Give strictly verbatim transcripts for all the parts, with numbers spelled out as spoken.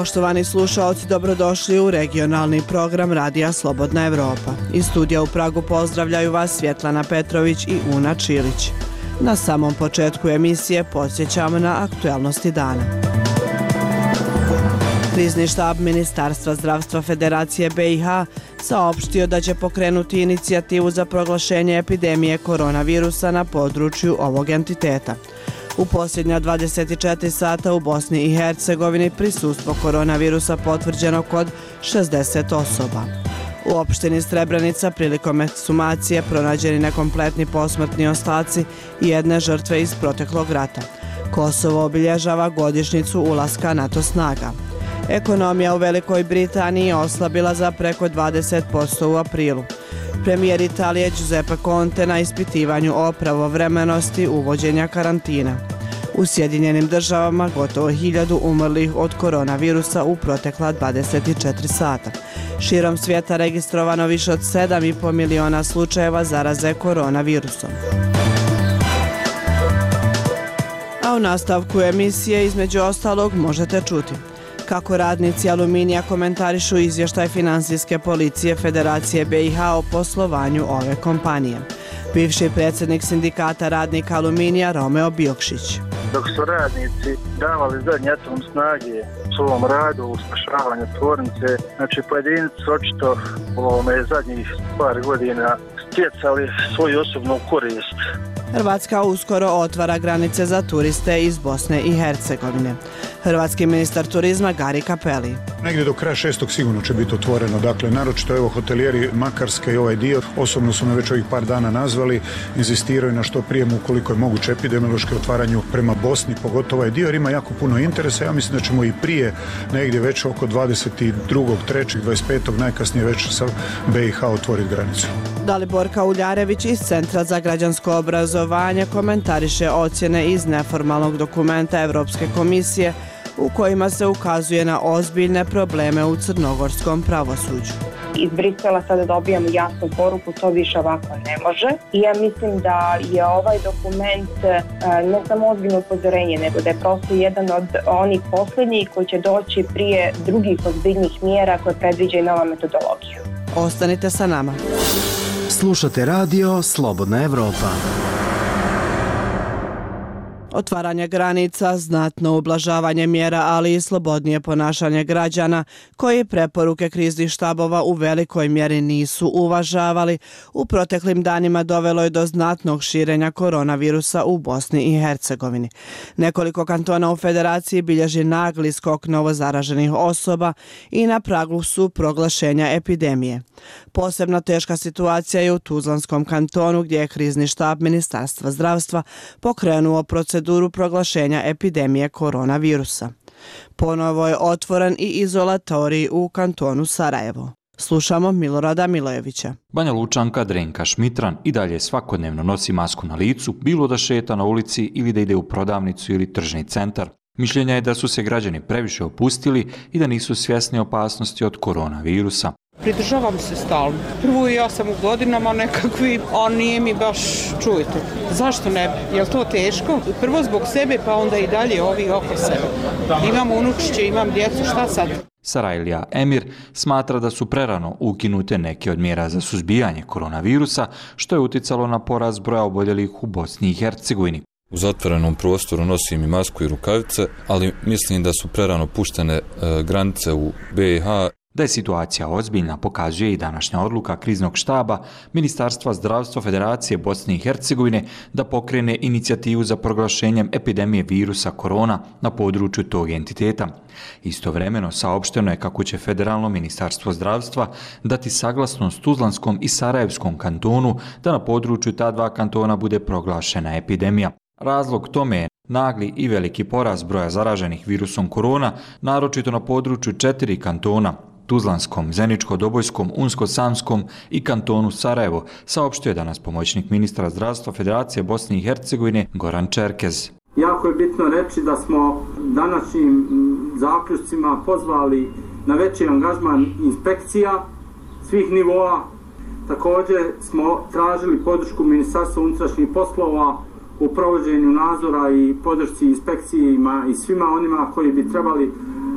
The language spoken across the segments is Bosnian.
Poštovani slušaoci, dobrodošli u regionalni program Radija Slobodna Evropa. Iz studija u Pragu pozdravljaju vas Svjetlana Petrović i Una Čilić. Na samom početku emisije podsjećamo na aktualnosti dana. Krizni štab Ministarstva zdravstva Federacije B i H saopštio da će pokrenuti inicijativu za proglašenje epidemije koronavirusa na području ovog entiteta. U posljednja dvadeset četiri sata u Bosni i Hercegovini prisustvo koronavirusa potvrđeno kod šezdeset osoba. U opštini Srebrenica prilikom ekshumacije pronađeni nekompletni posmrtni ostaci jedne žrtve iz proteklog rata. Kosovo obilježava godišnjicu ulaska NATO snaga. Ekonomija u Velikoj Britaniji je oslabila za preko dvadeset posto u aprilu. Premijer Italije Giuseppe Conte na ispitivanju o pravovremenosti uvođenja karantina. U Sjedinjenim državama gotovo hiljadu umrlih od koronavirusa u protekla dvadeset četiri sata. Širom svijeta registrovano više od sedam i po miliona slučajeva zaraze koronavirusom. A u nastavku emisije između ostalog možete čuti kako radnici Aluminija komentarišu izvještaj Finansijske policije Federacije B i H o poslovanju ove kompanije. Bivši predsjednik sindikata radnika Aluminija Romeo Biokšić. Dok su radnici davali zadnji atom snage u svom radu u spašavanju tvornice, znači pojedinci očito u ovome zadnjih par godina stjecali svoju osobnu korist. Hrvatska uskoro otvara granice za turiste iz Bosne i Hercegovine. Hrvatski ministar turizma Gari Cappelli. Negdje do kraja šestog sigurno će biti otvoreno. Dakle, naročito evo hotelijeri Makarske i ovaj dio. Osobno su me već ovih par dana nazvali, inzistiraju na što prije, ukoliko je moguće epidemiološke otvaranju prema Bosni, pogotovo ovaj dio, jer ima jako puno interesa. Ja mislim da ćemo i prije, negdje već oko dvadeset drugog trećeg dvadeset petog najkasnije već sa B i H otvoriti granicu. Daliborka Uljarević iz Centra za građansko obrazovanje komentariše ocjene iz neformalnog dokumenta Evropske komisije u kojima se ukazuje na ozbiljne probleme u crnogorskom pravosuđu. Iz Brisela sada dobijamo jasnu poruku, to više ovako ne može. I ja mislim da je ovaj dokument ne samo ozbiljno upozorenje, nego da je prosto jedan od onih posljednjih koji će doći prije drugih ozbiljnih mjera koje predviđaju nova metodologiju. Ostanite sa nama. Slušate radio Slobodna Evropa. Otvaranje granica, znatno ublažavanje mjera, ali i slobodnije ponašanje građana, koji preporuke kriznih štabova u velikoj mjeri nisu uvažavali, u proteklim danima dovelo je do znatnog širenja koronavirusa u Bosni i Hercegovini. Nekoliko kantona u Federaciji bilježi nagli skok novozaraženih osoba i na pragu su proglašenja epidemije. Posebno teška situacija je u Tuzlanskom kantonu, gdje je krizni štab Ministarstva zdravstva pokrenuo proceduru proglašenja epidemije koronavirusa. Ponovo je otvoren i izolatorij u kantonu Sarajevo. Slušamo Milorada Milojevića. Banja Lučanka Drenka Šmitran i dalje svakodnevno nosi masku na licu, bilo da šeta na ulici ili da ide u prodavnicu ili tržni centar. Mišljenja je da su se građani previše opustili i da nisu svjesni opasnosti od koronavirusa. Pridržavam se stalno. Prvo ja sam u godinama nekakvi, a nije mi baš, čujete. Zašto ne bi? Je li to teško? Prvo zbog sebe, pa onda i dalje ovi oko sebe. Imam unučiće, imam djecu, šta sad? Sarajlija Emir smatra da su prerano ukinute neke od mjera za suzbijanje koronavirusa, što je uticalo na porast broja oboljelih u Bosni i Hercegovini. U zatvorenom prostoru nosim i masku i rukavice, ali mislim da su prerano puštene e, granice u B i H. Da je situacija ozbiljna pokazuje i današnja odluka kriznog štaba Ministarstva zdravstva Federacije Bosne i Hercegovine da pokrene inicijativu za proglašenjem epidemije virusa korona na području tog entiteta. Istovremeno saopšteno je kako će Federalno ministarstvo zdravstva dati saglasnost Tuzlanskom i Sarajevskom kantonu da na području ta dva kantona bude proglašena epidemija. Razlog tome je nagli i veliki porast broja zaraženih virusom korona, naročito na području četiri kantona, Tuzlanskom, Zeničko-Dobojskom, Unsko-Sanskom i kantonu Sarajevo, saopštio je danas pomoćnik ministra zdravstva Federacije Bosne i Hercegovine Goran Čerkez. Jako je bitno reći da smo današnjim zaključcima pozvali na veći angažman inspekcija svih nivoa. Također smo tražili podršku Ministarstva unutrašnjih poslova u provođenju nadzora i podršci inspekcijima i svima onima koji bi trebali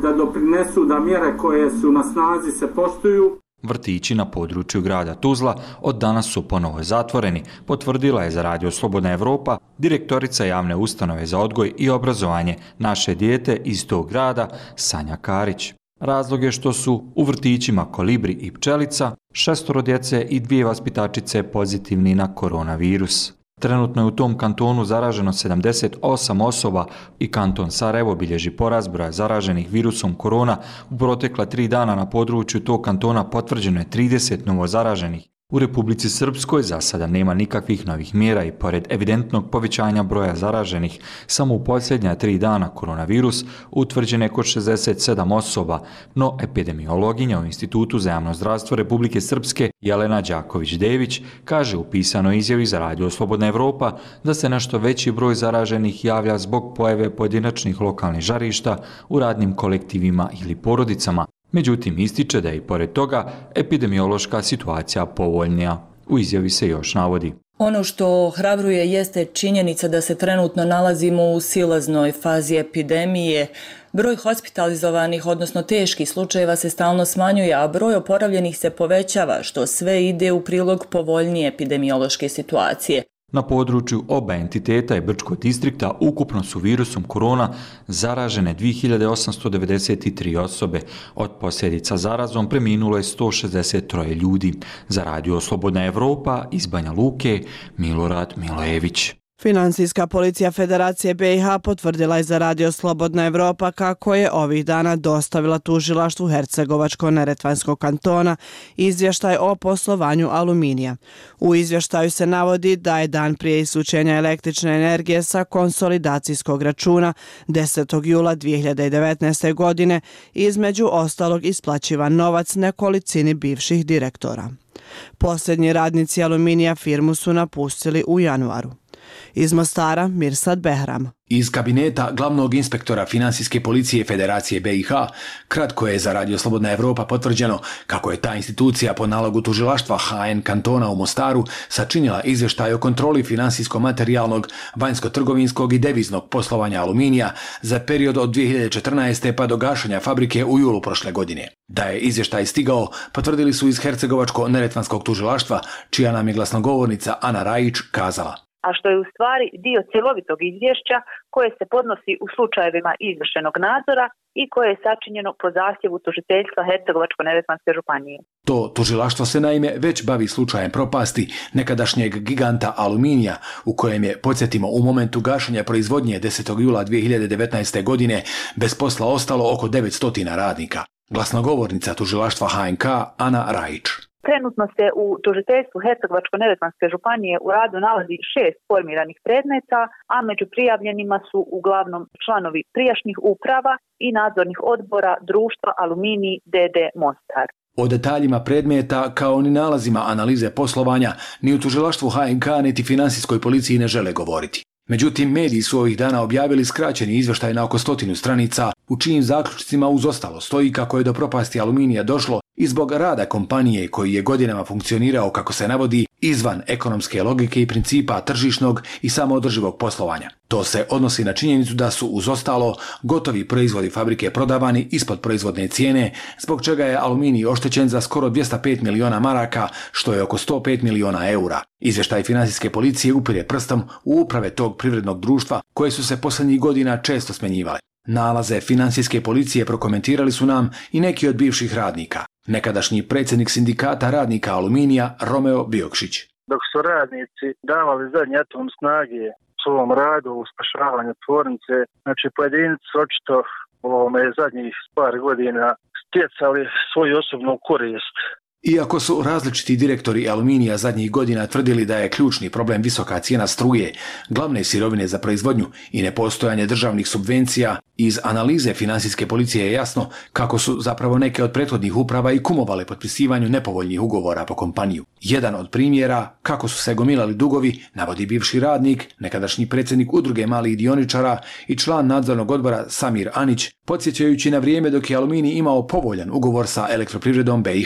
da doprinesu da mjere koje su na snazi se poštuju. Vrtići na području grada Tuzla od danas su ponovo zatvoreni, potvrdila je za Radio Slobodna Evropa direktorica javne ustanove za odgoj i obrazovanje Naše dijete iz tog grada Sanja Karić. Razlog je što su u vrtićima Kolibri i Pčelica šestoro djece i dvije vaspitačice pozitivni na koronavirus. Trenutno je u tom kantonu zaraženo sedamdeset osam osoba i kanton Sarajevo bilježi porast broja zaraženih virusom korona. U protekla tri dana na području tog kantona potvrđeno je trideset novo zaraženih. U Republici Srpskoj za sada nema nikakvih novih mjera i pored evidentnog povećanja broja zaraženih, samo u posljednja tri dana koronavirus utvrđen je kod šezdeset sedam osoba, no epidemiologinja u Institutu za javno zdravstvo Republike Srpske Jelena Đaković-Dević kaže u pisanoj izjavi za Radio Slobodna Evropa da se nešto veći broj zaraženih javlja zbog pojave pojedinačnih lokalnih žarišta u radnim kolektivima ili porodicama. Međutim, ističe da je i pored toga epidemiološka situacija povoljnija. U izjavi se još navodi. Ono što ohrabruje jeste činjenica da se trenutno nalazimo u silaznoj fazi epidemije. Broj hospitalizovanih, odnosno teških slučajeva se stalno smanjuje, a broj oporavljenih se povećava, što sve ide u prilog povoljnije epidemiološke situacije. Na području oba entiteta i Brčkog distrikta ukupno su virusom korona zaražene dvije hiljade osamsto devedeset tri osobe. Od posljedica zarazom preminulo je sto šezdeset tri ljudi. Za Radio Slobodna Evropa iz Banja Luke, Milorad Milojević. Finansijska policija Federacije B i H potvrdila je za Radio Slobodna Evropa kako je ovih dana dostavila tužilaštvu Hercegovačko-neretvanskog kantona izvještaj o poslovanju Aluminija. U izvještaju se navodi da je dan prije isključenja električne energije sa konsolidacijskog računa desetog jula dvije hiljade devetnaeste. godine između ostalog isplaćivan novac nekolicini bivših direktora. Posljednji radnici Aluminija firmu su napustili u januaru. Iz Mostara, Mirsad Behram. Iz kabineta glavnog inspektora Finansijske policije Federacije B i H kratko je za Radio Slobodna Evropa potvrđeno kako je ta institucija po nalogu tužilaštva H N kantona u Mostaru sačinila izvještaj o kontroli financijsko-materijalnog, vanjsko-trgovinskog i deviznog poslovanja Aluminija za period od dvije hiljade četrnaeste. pa do gašenja fabrike u julu prošle godine. Da je izvještaj stigao, potvrdili su iz Hercegovačko-neretvanskog tužilaštva, čija nam je glasnogovornica Ana Rajić kazala. A što je u stvari dio cjelovitog izvješća koje se podnosi u slučajevima izvršenog nadzora i koje je sačinjeno po zahtjevu tužiteljstva Hercegovačko-neretvanske županije. To tužilaštvo se naime već bavi slučajem propasti nekadašnjeg giganta Aluminija, u kojem je, podsjetimo, u momentu gašenja proizvodnje desetog jula dvije hiljade devetnaeste. godine bez posla ostalo oko devetsto radnika. Glasnogovornica tužilaštva H N K Ana Rajić. Trenutno se u tužiteljstvu Hercegovačko-neretvanske županije u radu nalazi šest formiranih predmeta, a među prijavljenima su uglavnom članovi prijašnjih uprava i nadzornih odbora društva Aluminij D D Mostar. O detaljima predmeta kao ni nalazima analize poslovanja ni u tužilaštvu H N K niti Finansijskoj policiji ne žele govoriti. Međutim, mediji su ovih dana objavili skraćeni izvještaj na oko stotinu stranica, u čijim zaključcima uz ostalo stoji kako je do propasti Aluminija došlo i zbog rada kompanije koji je godinama funkcionirao, kako se navodi, izvan ekonomske logike i principa tržišnog i samoodrživog poslovanja. To se odnosi na činjenicu da su uz ostalo gotovi proizvodi fabrike prodavani ispod proizvodne cijene, zbog čega je Aluminij oštećen za skoro dvjesto pet miliona maraka, što je oko sto pet miliona eura. Izvještaj Finansijske policije upire prstom u uprave tog privrednog društva koje su se posljednjih godina često smenjivale. Nalaze Finansijske policije prokomentirali su nam i neki od bivših radnika. Nekadašnji predsjednik sindikata radnika Aluminija Romeo Biokšić. Dok su radnici davali zadnji atom snage svom radu u spašavanju tvornice, znači pojedinci očito ovome zadnjih par godina stjecali svoju osobnu korist. Iako su različiti direktori Aluminija zadnjih godina tvrdili da je ključni problem visoka cijena struje, glavne sirovine za proizvodnju i nepostojanje državnih subvencija, iz analize Finansijske policije je jasno kako su zapravo neke od prethodnih uprava i kumovale potpisivanju nepovoljnih ugovora po kompaniju. Jedan od primjera kako su se gomilali dugovi navodi bivši radnik, nekadašnji predsjednik udruge malih dioničara i član nadzornog odbora Samir Anić, podsjećajući na vrijeme dok je Aluminij imao povoljan ugovor sa Elektroprivredom B i H.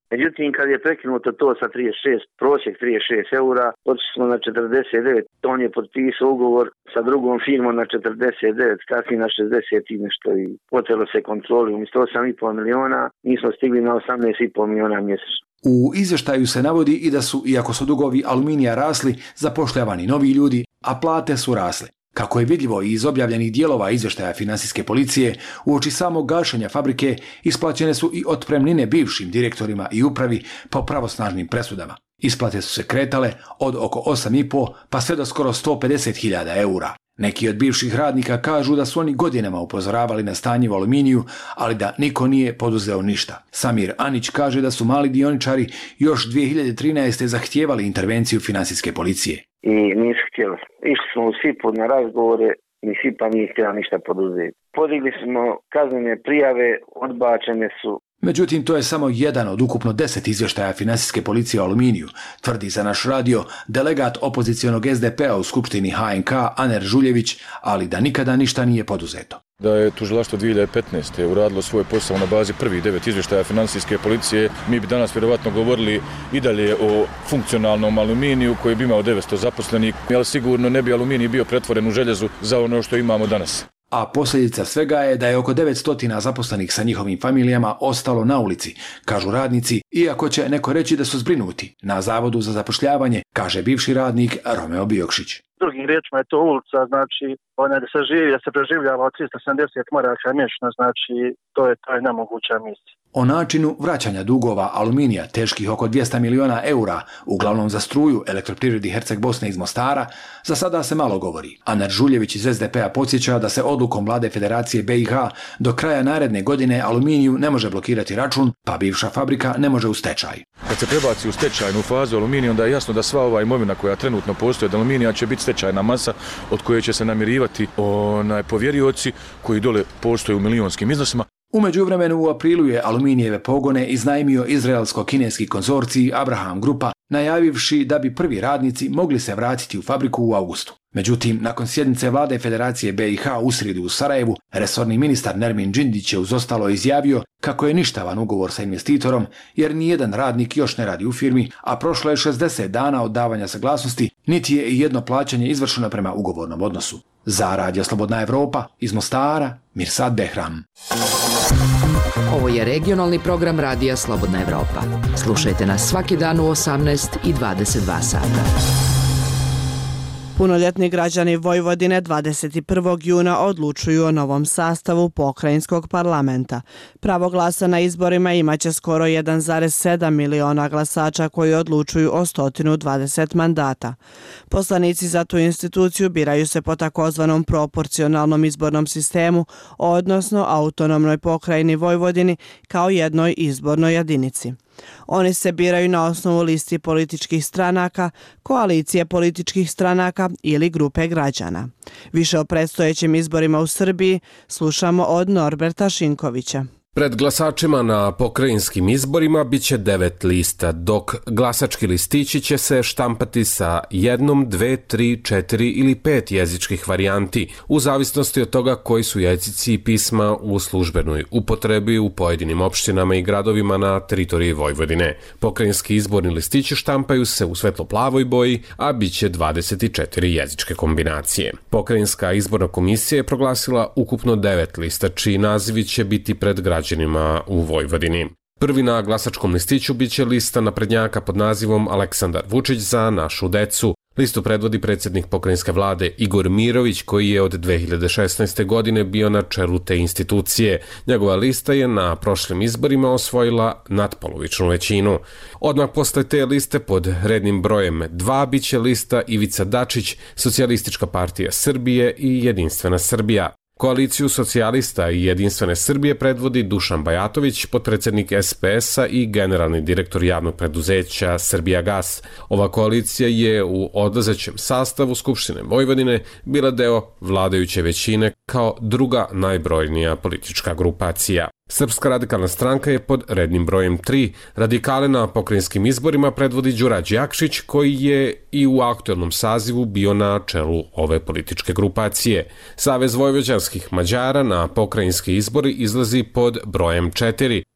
Međutim, kad je prekinuto to sa trideset šest, prosjek trideset šest eura, otišli smo na četrdeset devet, on je potpisao ugovor sa drugom firmom na četrdeset devet, kasnije na šezdeset i nešto i potrebno se kontroli. Umjesto osam i pol miliona, mi smo stigli na osamnaest i pol miliona mjesečno. U izvještaju se navodi i da su, iako su dugovi Aluminija rasli, zapošljavani novi ljudi, a plate su rasle. Kako je vidljivo iz objavljenih dijelova izvještaja Finansijske policije, uoči samog gašenja fabrike isplaćene su i otpremnine bivšim direktorima i upravi po pravosnažnim presudama. Isplate su se kretale od oko osam i pol pa sve do skoro sto pedeset hiljada eura. Neki od bivših radnika kažu da su oni godinama upozoravali na stanje u Aluminiju, ali da niko nije poduzeo ništa. Samir Anić kaže da su mali dioničari još dvije hiljade trinaeste. zahtijevali intervenciju Finansijske policije. I nisu htjeli. Išli smo u S I P U na razgovore, ni S I P A nije htjela ništa poduzeti. Podigli smo kaznene prijave, odbačene su. Međutim, to je samo jedan od ukupno deset izvještaja Finansijske policije o Aluminiju, tvrdi za naš radio delegat opozicionog S D P-a u Skupštini H N K Aner Žuljević, ali da nikada ništa nije poduzeto. Da je tužilaštvo dvije hiljade petnaeste. uradilo svoj posao na bazi prvih devet izvještaja Finansijske policije, mi bi danas vjerovatno govorili i dalje o funkcionalnom Aluminiju koji bi imao devetsto zaposlenih, ali sigurno ne bi Aluminij bio pretvoren u željezu za ono što imamo danas. A posljedica svega je da je oko devetsto zaposlenih sa njihovim familijama ostalo na ulici, kažu radnici, iako će neko reći da su zbrinuti. Na Zavodu za zapošljavanje, kaže bivši radnik Romeo Biokšić. Drugim riječima je to ulica, znači ona da se živi, da se preživljava od tristo sedamdeset maraka mjesečno, znači to je to je nemoguća misija. O načinu vraćanja dugova Aluminija teških oko dvjesto miliona eura, uglavnom za struju Elektroprivredi Herceg Bosne iz Mostara, za sada se malo govori. Aner Žuljević iz S D P-a podsjeća da se odlukom Vlade Federacije B i H do kraja naredne godine Aluminiju ne može blokirati račun, pa bivša fabrika ne može u stečaj. Kad se prebaci u stečajnu fazu Aluminija, onda je jasno da sva ova imovina koja trenutno postoji od Aluminija će biti stečajna masa od koje će se namirivati onaj povjerioci koji dole postoje u milionskim iznosima. U međuvremenu u aprilu je Aluminijeve pogone iznajmio izraelsko-kineski konzorcij Abraham Grupa, najavivši da bi prvi radnici mogli se vratiti u fabriku u augustu. Međutim, nakon sjednice Vlade Federacije B i H u srijedu u Sarajevu, resorni ministar Nermin Džindić je uz ostalo izjavio kako je ništavan ugovor sa investitorom jer nijedan radnik još ne radi u firmi, a prošlo je šezdeset dana od davanja saglasnosti, niti je i jedno plaćanje izvršeno prema ugovornom odnosu. Za Radio Slobodna Evropa, iz Mostara, Mirsad Behram. Ovo je regionalni program Radija Slobodna Evropa. Slušajte nas svaki dan u osamnaest i dvadeset dva sata. Punoljetni građani Vojvodine dvadeset prvog juna odlučuju o novom sastavu pokrajinskog parlamenta. Pravo glasa na izborima imaće skoro jedan zarez sedam miliona glasača koji odlučuju o sto dvadeset mandata. Poslanici za tu instituciju biraju se po takozvanom proporcionalnom izbornom sistemu, odnosno autonomnoj pokrajini Vojvodini kao jednoj izbornoj jedinici. Oni se biraju na osnovu listi političkih stranaka, koalicije političkih stranaka ili grupe građana. Više o predstojećim izborima u Srbiji slušamo od Norberta Šinkovića. Pred glasačima na pokrajinskim izborima biće devet lista, dok glasački listići će se štampati sa jednom, dve, tri, četiri ili pet jezičkih varijanti, u zavisnosti od toga koji su jezici i pisma u službenoj upotrebi u pojedinim opštinama i gradovima na teritoriji Vojvodine. Pokrajinski izborni listići štampaju se u svetlo-plavoj boji, a biće dvadeset četiri jezičke kombinacije. Pokrajinska izborna komisija je proglasila ukupno devet lista, čiji nazivi će biti pred građanima u Vojvodini. Prvi na glasačkom listiću biće lista naprednjaka pod nazivom Aleksandar Vučić za našu decu. Listu predvodi predsjednik pokrajinske vlade Igor Mirović, koji je od dve hiljade šesnaeste. godine bio na čelu te institucije. Njegova lista je na prošlim izborima osvojila natpolovičnu većinu. Odmah posle te liste pod rednim brojem dva biće lista Ivica Dačić, Socijalistička partija Srbije i Jedinstvena Srbija. Koaliciju socijalista i Jedinstvene Srbije predvodi Dušan Bajatović, potpredsjednik S P S-a i generalni direktor javnog preduzeća Srbijagas. Ova koalicija je u odlazećem sastavu Skupštine Vojvodine bila deo vladajuće većine kao druga najbrojnija politička grupacija. Srpska radikalna stranka je pod rednim brojem tri. Radikale na pokrajinskim izborima predvodi Đura Đakšić, koji je i u aktuelnom sazivu bio na čelu ove političke grupacije. Savez vojvođanskih Mađara na pokrajinski izbori izlazi pod brojem četiri.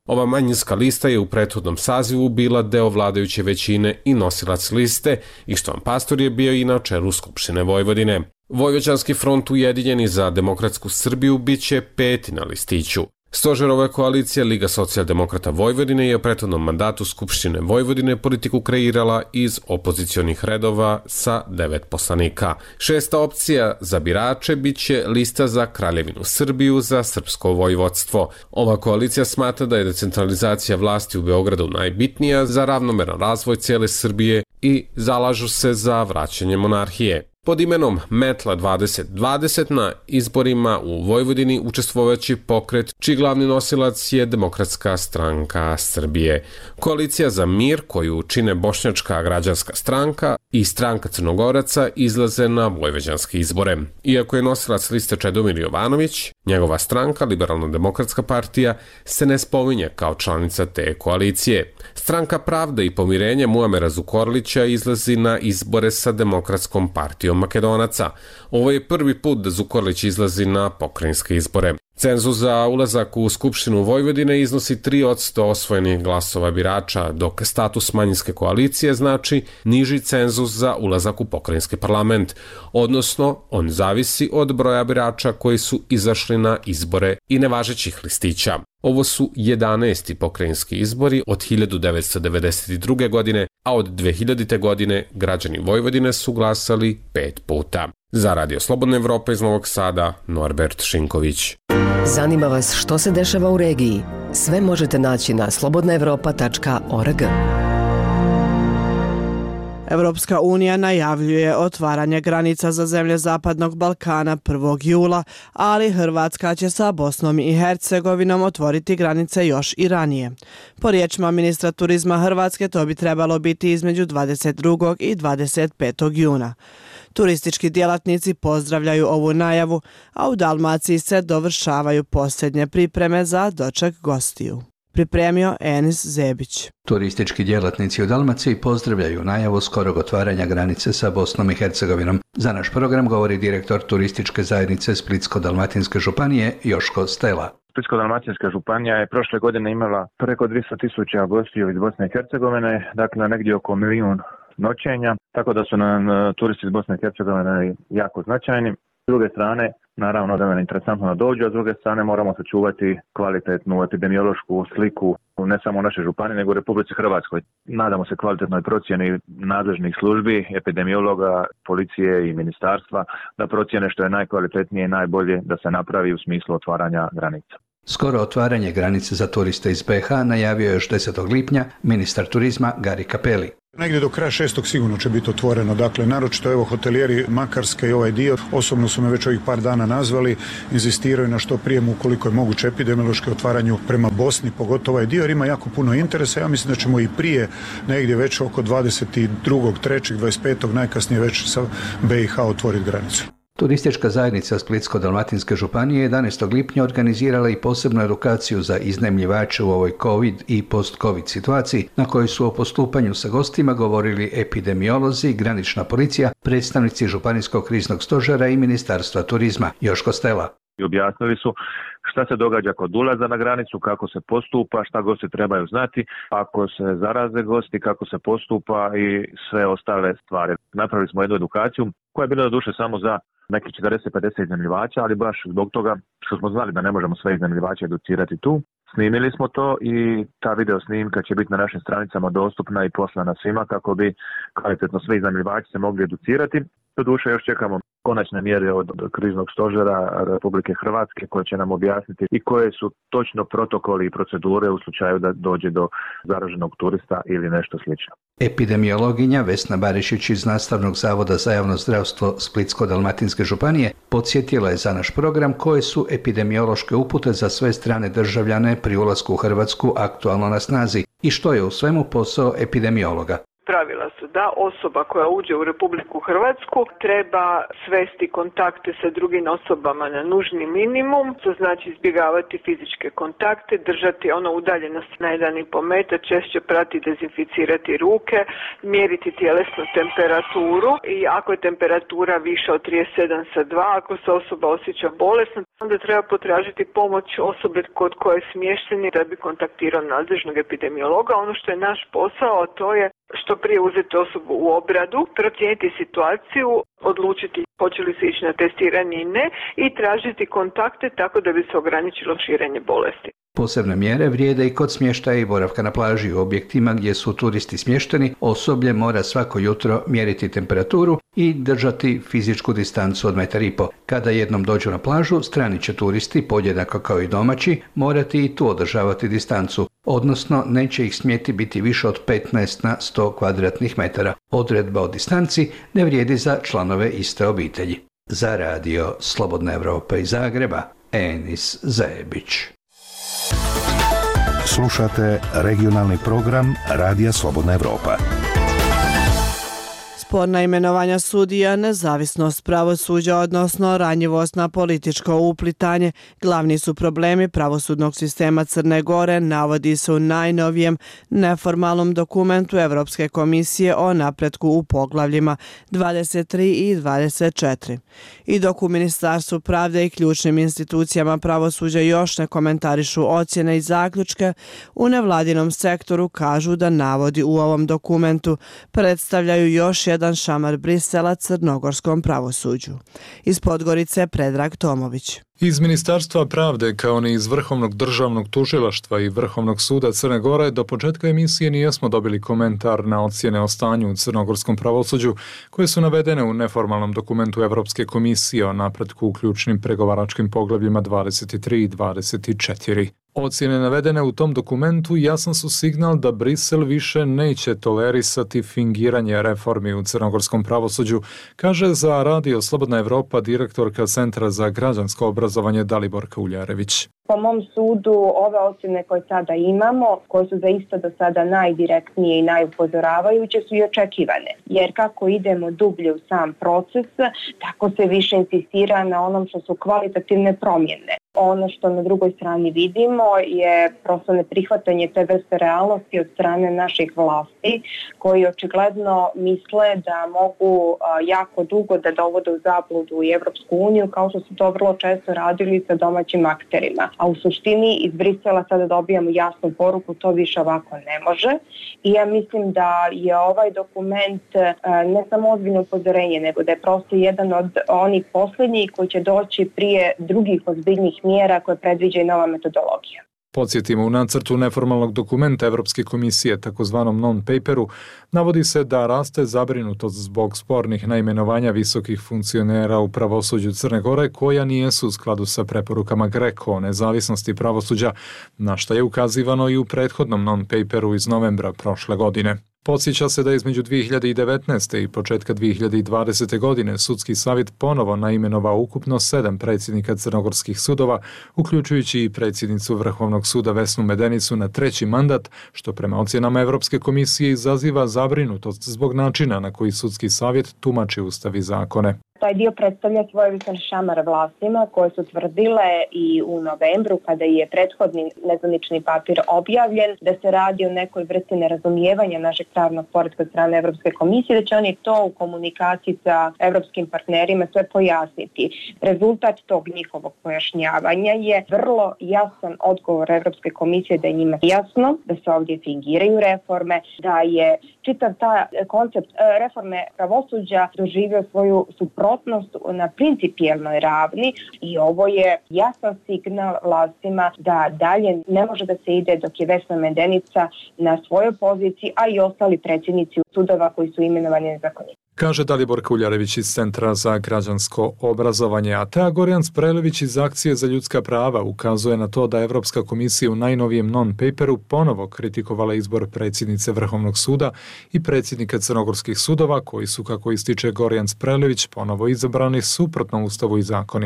Ova manjinska lista je u prethodnom sazivu bila deo vladajuće većine i nosilac liste, Ištvan Pastor je bio i na čelu Skupštine Vojvodine. Vojvođanski front Ujedinjeni za demokratsku Srbiju biće peti na listiću. Stožerova koalicija Liga socijaldemokrata Vojvodine je u prethodnom mandatu Skupštine Vojvodine politiku kreirala iz opozicionih redova sa devet poslanika. Šesta opcija za birače biće lista za Kraljevinu Srbiju za srpsko vojvodstvo. Ova koalicija smatra da je decentralizacija vlasti u Beogradu najbitnija za ravnomeran razvoj cijele Srbije i zalažu se za vraćanje monarhije. Pod imenom Metla dvadeset dvadeset na izborima u Vojvodini učestvovajući pokret čiji glavni nosilac je Demokratska stranka Srbije. Koalicija za mir koju čine Bošnjačka građanska stranka i stranka Crnogoraca izlaze na vojvođanske izbore. Iako je nosilac liste Čedomir Jovanović, njegova stranka, Liberalno-demokratska partija, se ne spominje kao članica te koalicije. Stranka Pravda i pomirenja Muamera Zukorlića izlazi na izbore sa Demokratskom partijom Makedonaca. Ovo je prvi put da Zukorlić izlazi na pokrajinske izbore. Cenzus za ulazak u Skupštinu Vojvodine iznosi tri posto osvojenih glasova birača, dok status manjinske koalicije znači niži cenzus za ulazak u pokrajinski parlament, odnosno on zavisi od broja birača koji su izašli na izbore i nevažećih listića. Ovo su jedanaesti pokrajinski izbori od hiljadu devetsto devedeset druge. godine, a od dve hiljadite. godine građani Vojvodine su glasali pet puta. Za Radio Slobodna Evropa iz Novog Sada, Norbert Šinković. Zanima vas što se dešava u regiji? Sve možete naći na slobodna evropa tačka org. Evropska unija najavljuje otvaranje granica za zemlje Zapadnog Balkana prvog jula, ali Hrvatska će sa Bosnom i Hercegovinom otvoriti granice još i ranije. Po riječima ministra turizma Hrvatske to bi trebalo biti između dvadeset drugog i dvadeset petog juna. Turistički djelatnici pozdravljaju ovu najavu, a u Dalmaciji se dovršavaju posljednje pripreme za doček gostiju. Pripremio Enis Zebić. Turistički djelatnici u Dalmaciji pozdravljaju najavu skorog otvaranja granice sa Bosnom i Hercegovinom. Za naš program govori direktor turističke zajednice Splitsko-dalmatinske županije Joško Stela. Splitsko-dalmatinska županija je prošle godine imala preko dvjesto tisuća gostiju iz Bosne i Hercegovine, dakle negdje oko milijun noćenja, tako da su nam turisti iz Bosne i Hercegovine jako značajni. S druge strane, naravno da je interesantno da dođu, a s druge strane moramo sačuvati kvalitetnu epidemiološku sliku ne samo u našoj županiji, nego u Republici Hrvatskoj. Nadamo se kvalitetnoj procjeni nadležnih službi, epidemiologa, policije i ministarstva da procjene što je najkvalitetnije i najbolje da se napravi u smislu otvaranja granica. Skoro otvaranje granice za turiste iz be ha najavio je još desetog lipnja ministar turizma Gari Cappelli. Negdje do kraja šestog sigurno će biti otvoreno, dakle naročito evo hotelijeri Makarske i ovaj dio, osobno su me već ovih par dana nazvali, inzistiraju na što prijem ukoliko je moguće epidemiološke otvaranju prema Bosni, pogotovo ovaj dio jer ima jako puno interesa. Ja mislim da ćemo i prije negdje već oko dvadeset drugog trećeg dvadeset petog najkasnije već sa be i ha otvoriti granicu. Turistička zajednica Splitsko-dalmatinske županije jedanaestog lipnja organizirala i posebnu edukaciju za iznajmljivače u ovoj covid i post-covid situaciji na kojoj su o postupanju sa gostima govorili epidemiolozi, granična policija, predstavnici Županijskog kriznog stožera i Ministarstva turizma. Joško Stela. I objasnili su šta se događa kod ulaza na granicu, kako se postupa, šta gosti trebaju znati, ako se zaraze gosti, kako se postupa i sve ostale stvari. Napravili smo jednu edukaciju koja je bila do duše samo za nekih četrdeset do pedeset iznajmljivača, ali baš zbog toga što smo znali da ne možemo sve iznajmljivače educirati tu. Snimili smo to i ta video snimka će biti na našim stranicama dostupna i poslana svima kako bi kvalitetno sve iznajmljivači se mogli educirati. Do duše još čekamo konačne mjere od kriznog stožera Republike Hrvatske koje će nam objasniti i koje su točno protokoli i procedure u slučaju da dođe do zaraženog turista ili nešto slično. Epidemiologinja Vesna Barišić iz Nastavnog zavoda za javno zdravstvo Splitsko-dalmatinske županije podsjetila je za naš program koje su epidemiološke upute za sve strane državljane pri ulasku u Hrvatsku aktualno na snazi i što je u svemu posao epidemiologa. Pravila su da osoba koja uđe u Republiku Hrvatsku treba svesti kontakte sa drugim osobama na nužni minimum, to znači izbjegavati fizičke kontakte, držati ono udaljenost na jedan i pol metar, češće prati, dezinficirati ruke, mjeriti tjelesnu temperaturu i ako je temperatura viša od trideset sedam zarez dva, ako se osoba osjeća bolesno, onda treba potražiti pomoć osobe kod koje je smješten da bi kontaktirao nadležnog epidemiologa. Ono što je naš posao, to je što prije uzeti osobu u obradu, procijeniti situaciju, odlučiti hoće li se ići na testiranje i ne i tražiti kontakte tako da bi se ograničilo širenje bolesti. Posebne mjere vrijede i kod smještaja i boravka na plaži u objektima gdje su turisti smješteni. Osoblje mora svako jutro mjeriti temperaturu i držati fizičku distancu od metar i po. Kada jednom dođu na plažu, strani će turisti, podjednako kao i domaći, morati i tu održavati distancu, odnosno neće ih smjeti biti više od petnaest na sto kvadratnih metara. Odredba o distanci ne vrijedi za članove iste obitelji. Za radio Slobodna Evropa iz Zagreba, Enis Zajebić. Slušate regionalni program Radija Slobodna Evropa. Sporna imenovanja sudija, nezavisnost pravosuđa, odnosno ranjivost na političko uplitanje, glavni su problemi pravosudnog sistema Crne Gore, navodi se u najnovijem neformalnom dokumentu Evropske komisije o napretku u poglavljima dvadeset tri i dvadeset četiri. I dok u Ministarstvu pravde i ključnim institucijama pravosuđa još ne komentarišu ocjene i zaključke, u nevladinom sektoru kažu da navodi u ovom dokumentu predstavljaju još jedan jedan šamar Brisela crnogorskom pravosuđu. Iz Podgorice Predrag Tomović. Iz Ministarstva pravde, kao ni iz Vrhovnog državnog tužilaštva i Vrhovnog suda Crne Gore, do početka emisije nijesmo dobili komentar na ocjene o stanju u crnogorskom pravosuđu, koje su navedene u neformalnom dokumentu Evropske komisije o napretku u ključnim pregovaračkim poglavljima dvadeset tri i dvadeset četiri. Ocjene navedene u tom dokumentu jasan su signal da Brisel više neće tolerisati fingiranje reformi u crnogorskom pravosuđu, kaže za Radio Slobodna Evropa direktorka Centra za građansko obrazovanje Daliborka Uljarević. Po mom sudu, ove ocjene koje sada imamo, koje su zaista do sada najdirektnije i najupozoravajuće, su i očekivane. Jer kako idemo dublje u sam proces, tako se više insistira na onom što su kvalitativne promjene. Ono što na drugoj strani vidimo je prosto neprihvatanje te vrste realnosti od strane naših vlasti, koji očigledno misle da mogu jako dugo da dovode u zabludu i Evropsku uniju, kao što su to vrlo često radili sa domaćim akterima. A u suštini iz Brisela sada dobijamo jasnu poruku, to više ovako ne može. I ja mislim da je ovaj dokument ne samo ozbiljno upozorenje, nego da je prosto jedan od onih posljednjih koji će doći prije drugih ozbiljnih mjera koje predviđa i nova metodologija. Podsjetimo, u nacrtu neformalnog dokumenta Evropske komisije, takozvanom non-paperu, navodi se da raste zabrinutost zbog spornih naimenovanja visokih funkcionera u pravosuđu Crne Gore, koja nijesu u skladu sa preporukama GRECO o nezavisnosti pravosuđa, na što je ukazivano i u prethodnom non-paperu iz novembra prošle godine. Podsjeća se da između dvije hiljade devetnaeste. i početka dvije hiljade dvadesete. godine Sudski savjet ponovo naimenovao ukupno sedam predsjednika crnogorskih sudova, uključujući i predsjednicu Vrhovnog suda Vesnu Medenicu na treći mandat, što prema ocjenama Evropske komisije izaziva zabrinutost zbog načina na koji Sudski savjet tumači ustav i zakone. Taj dio predstavlja svojevrstan šamar vlastima koje su tvrdile i u novembru kada je prethodni nezvanični papir objavljen da se radi o nekoj vrsti nerazumijevanja našeg pravnog poretka od strane Evropske komisije, da će oni to u komunikaciji sa evropskim partnerima sve pojasniti. Rezultat tog njihovog pojašnjavanja je vrlo jasan odgovor Evropske komisije da je njima jasno da se ovdje fingiraju reforme, da je čitav ta koncept reforme pravosuđa doživio svoju suprotnost na principijelnoj ravni i ovo je jasan signal vlastima da dalje ne može da se ide dok je Vesna Medenica na svojoj poziciji, a i ostali predsjednici sudova koji su imenovani nezakonito. Kaže Dalibor Kuljarević iz Centra za građansko obrazovanje, a Tea Gorjan Sprelević iz Akcije za ljudska prava ukazuje na to da Evropska komisija u najnovijem non-paperu ponovo kritikovala izbor predsjednice Vrhovnog suda i predsjednika crnogorskih sudova, koji su, kako ističe Gorjan Sprelević, ponovo izabrani suprotno ustavu i zakonima.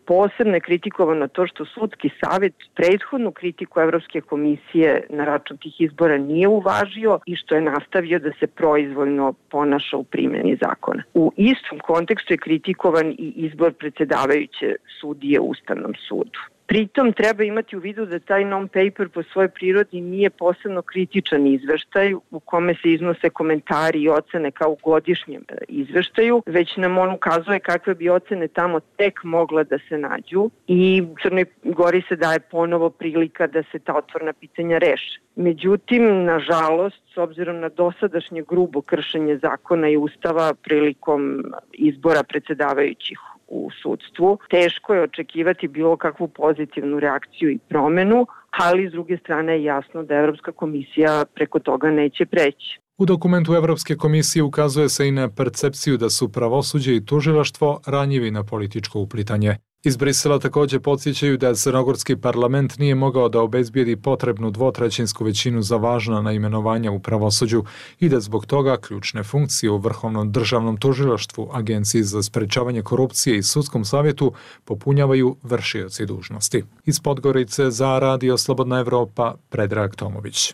Posebno je kritikovano to što sudski savjet prethodnu kritiku Evropske komisije na račun tih izbora nije uvažio i što je nastavio da se proizvoljno ponaša u primjeni zakona. U istom kontekstu je kritikovan i izbor predsjedavajuće sudije u Ustavnom sudu. Pritom treba imati u vidu da taj non-paper po svojoj prirodi nije posebno kritičan izveštaj u kome se iznose komentari i ocene kao u godišnjem izveštaju, već nam on ukazuje kakve bi ocene tamo tek mogla da se nađu i Crnoj Gori se daje ponovo prilika da se ta otvorna pitanja reše. Međutim, nažalost, s obzirom na dosadašnje grubo kršenje zakona i ustava prilikom izbora predsjedavajućih u sudstvu, teško je očekivati bilo kakvu pozitivnu reakciju i promenu, ali s druge strane je jasno da Evropska komisija preko toga neće preći. U dokumentu Evropske komisije ukazuje se i na percepciju da su pravosuđe i tužilaštvo ranjivi na političko uplitanje. Iz Brisela također podsjećaju da crnogorski parlament nije mogao da obezbijedi potrebnu dvotrećinsku većinu za važna naimenovanja u pravosuđu i da zbog toga ključne funkcije u Vrhovnom državnom tužilaštvu, Agenciji za sprečavanje korupcije i Sudskom savjetu popunjavaju vršioci dužnosti. Iz Podgorice za Radio Slobodna Evropa, Predrag Tomović.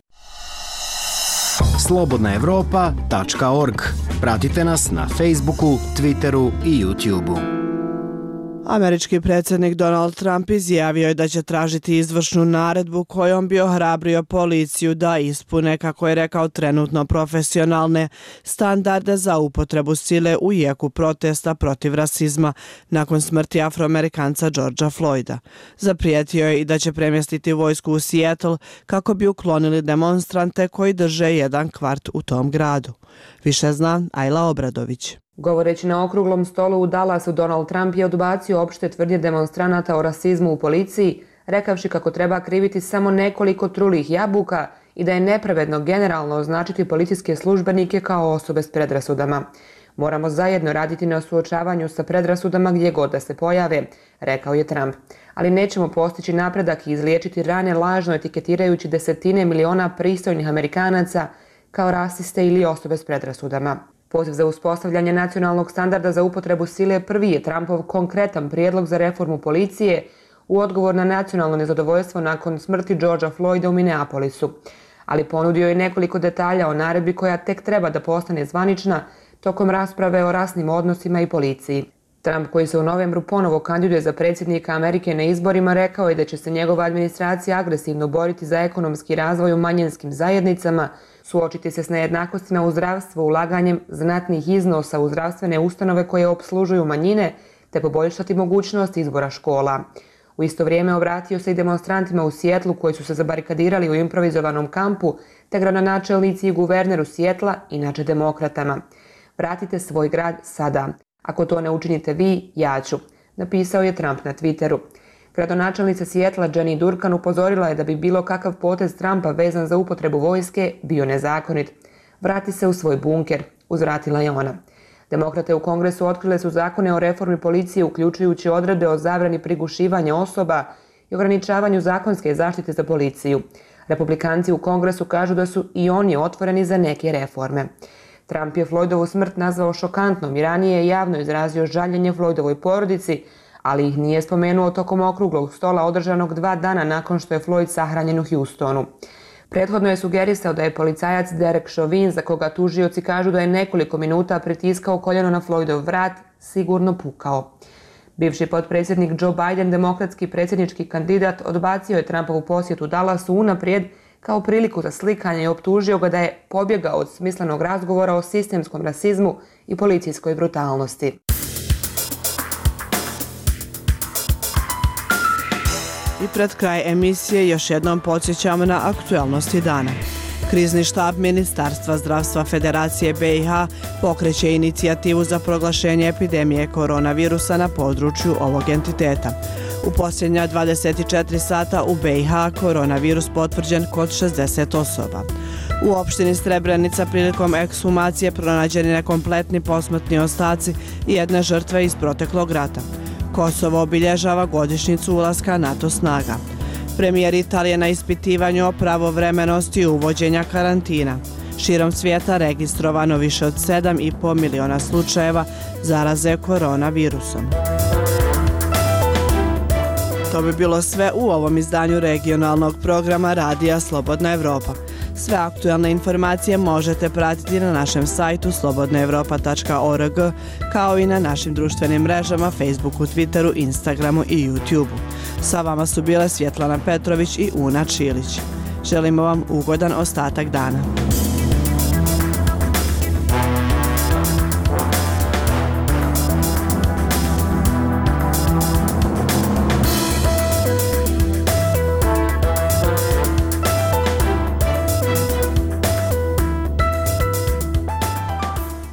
slobodna evropa tačka org. Pratite nas na Facebooku, Twitteru i YouTubeu. Američki predsjednik Donald Trump izjavio je da će tražiti izvršnu naredbu kojom bi ohrabrio policiju da ispune, kako je rekao, trenutno profesionalne standarde za upotrebu sile u jeku protesta protiv rasizma nakon smrti Afroamerikanca Georgea Floyda. Zaprijetio je i da će premjestiti vojsku u Seattle kako bi uklonili demonstrante koji drže jedan kvart u tom gradu. Više zna Ajla Obradović. Govoreći na okruglom stolu u Dallasu, Donald Trump je odbacio opšte tvrdnje demonstranata o rasizmu u policiji, rekavši kako treba kriviti samo nekoliko trulih jabuka i da je nepravedno generalno označiti policijske službenike kao osobe s predrasudama. Moramo zajedno raditi na suočavanju sa predrasudama gdje god da se pojave, rekao je Trump. Ali nećemo postići napredak i izliječiti rane lažno etiketirajući desetine miliona pristojnih Amerikanaca kao rasiste ili osobe s predrasudama. Poziv za uspostavljanje nacionalnog standarda za upotrebu sile prvi je Trumpov konkretan prijedlog za reformu policije u odgovor na nacionalno nezadovoljstvo nakon smrti Georgea Floyda u Minneapolisu. Ali ponudio je nekoliko detalja o naredbi koja tek treba da postane zvanična tokom rasprave o rasnim odnosima i policiji. Trump, koji se u novembru ponovo kandiduje za predsjednika Amerike na izborima, rekao je da će se njegova administracija agresivno boriti za ekonomski razvoj u manjinskim zajednicama, suočiti se s nejednakostima u zdravstvu ulaganjem znatnih iznosa u zdravstvene ustanove koje opslužuju manjine, te poboljšati mogućnost izbora škola. U isto vrijeme obratio se i demonstrantima u Sijetlu koji su se zabarikadirali u improvizovanom kampu, te gradonačelnici i guverneru Sijetla, inače demokratama. Vratite svoj grad sada. Ako to ne učinite vi, ja ću, napisao je Trump na Twitteru. Gradonačelnica Sijetla Jenny Durkan upozorila je da bi bilo kakav potez Trumpa vezan za upotrebu vojske bio nezakonit. Vrati se u svoj bunker, uzvratila je ona. Demokrate u Kongresu otkrile su zakone o reformi policije, uključujući odredbe o zabrani prigušivanja osoba i ograničavanju zakonske zaštite za policiju. Republikanci u Kongresu kažu da su i oni otvoreni za neke reforme. Trump je Floydovu smrt nazvao šokantnom i ranije je javno izrazio žaljenje Floydovoj porodici, ali ih nije spomenuo tokom okruglog stola održanog dva dana nakon što je Floyd sahranjen u Houstonu. Prethodno je sugerisao da je policajac Derek Chauvin, za koga tužioci kažu da je nekoliko minuta pritiskao koljeno na Floydov vrat, sigurno pukao. Bivši potpredsjednik Joe Biden, demokratski predsjednički kandidat, odbacio je Trumpovu posjetu Dallasu unaprijed kao priliku za slikanje i optužio ga da je pobjegao od smislenog razgovora o sistemskom rasizmu i policijskoj brutalnosti. I pred kraj emisije još jednom podsjećamo na aktualnosti dana. Krizni štab Ministarstva zdravstva Federacije B i H pokreće inicijativu za proglašenje epidemije koronavirusa na području ovog entiteta. U posljednja dvadeset četiri sata u B i H koronavirus potvrđen kod šezdeset osoba. U opštini Srebrenica prilikom ekshumacije pronađeni nekompletni posmrtni ostaci i jedne žrtve iz proteklog rata. Kosovo obilježava godišnjicu ulaska NATO snaga. Premijer Italije na ispitivanju o pravovremenosti uvođenja karantina. Širom svijeta registrovano više od sedam i po miliona slučajeva zaraze koronavirusom. To bi bilo sve u ovom izdanju regionalnog programa Radija Slobodna Evropa. Sve aktualne informacije možete pratiti na našem sajtu slobodna evropa tačka org, kao i na našim društvenim mrežama Facebooku, Twitteru, Instagramu i YouTubeu. Sa vama su bile Svjetlana Petrović i Una Čilić. Želimo vam ugodan ostatak dana.